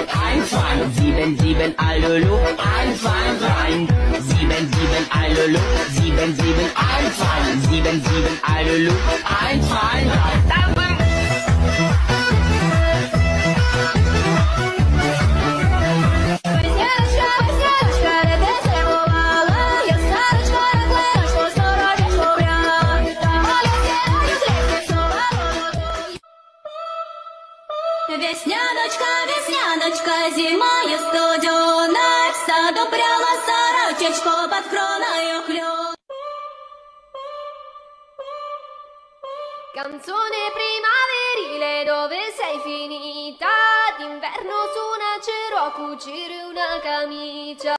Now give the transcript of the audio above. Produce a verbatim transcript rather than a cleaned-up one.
einfahren. Sieben, sieben, Alulu, einfahren rein. Sieben, sieben, Alulu, sieben, sieben, einfahren. Sieben, sieben, Alulu, einfahren rein. Весняночка, весняночка, зимою студеной, в саду пряла сорочечку под кроною клен. Canzone primaverile, dove sei finita? D'inverno su un acero a cucire una camicia.